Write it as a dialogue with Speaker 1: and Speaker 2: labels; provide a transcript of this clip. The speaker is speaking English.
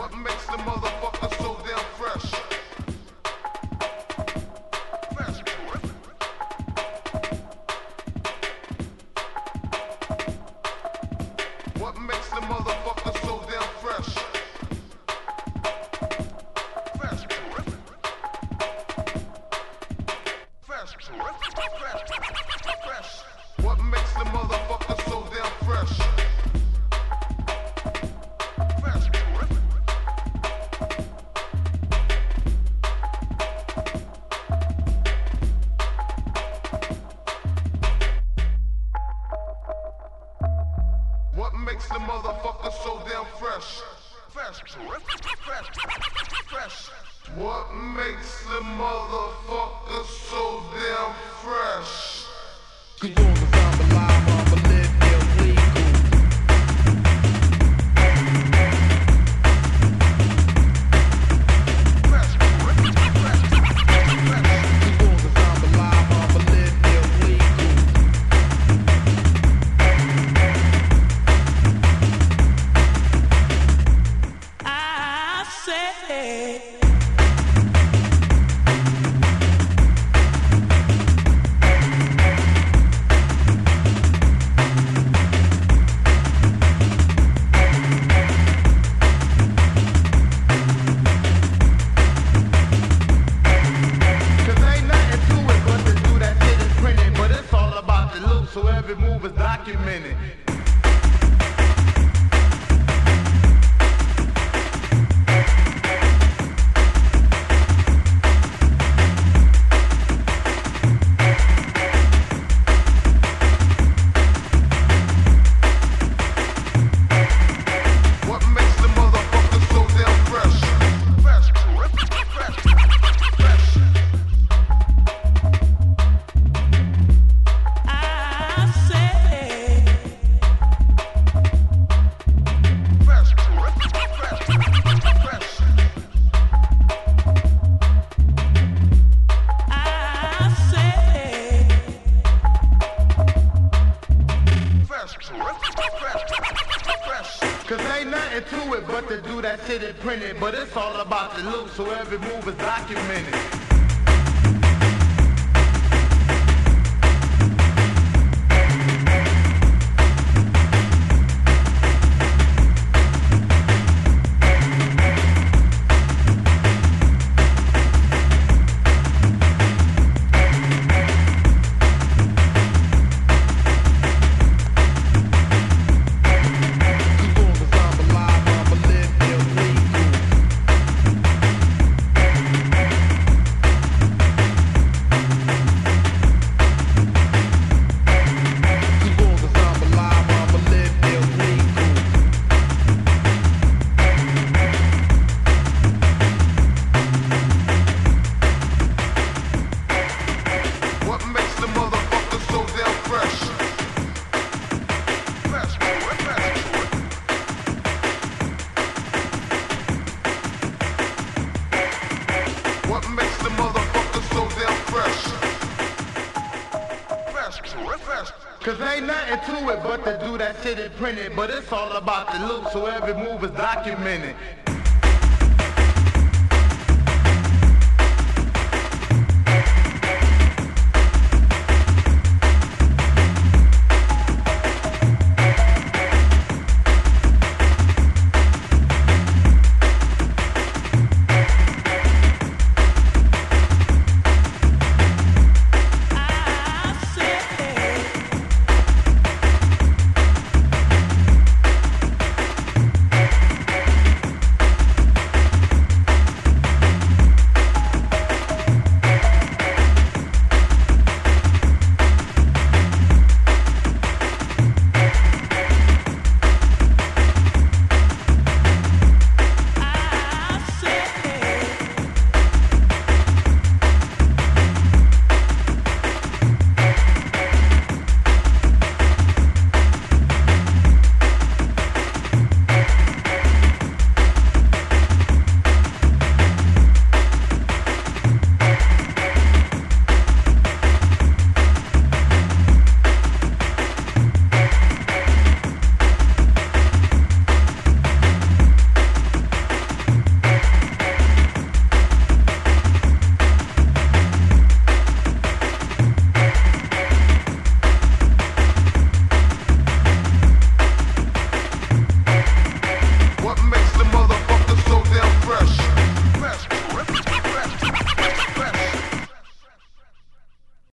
Speaker 1: What makes the motherfucker so damn fresh? Fresh. What makes the motherfucker so damn fresh? Fresh. Fresh. Fresh. What makes the motherfucker so damn fresh? What makes the motherfucker so damn fresh? Fresh. Fresh. What makes the motherfucker so damn fresh?
Speaker 2: Cause you're the zombie live, I'ma live illegal. So every move is documented.
Speaker 1: What makes the motherfucker so damn fresh? Fresh.
Speaker 2: Cause ain't nothing to it but to do that shit and print it. But it's all about the loot, so every move is documented.
Speaker 1: What makes the motherfucker so damn fresh? Fresh.
Speaker 2: Cause ain't nothing to it but to do that shit and print it. But it's all about the loot, so every move is documented.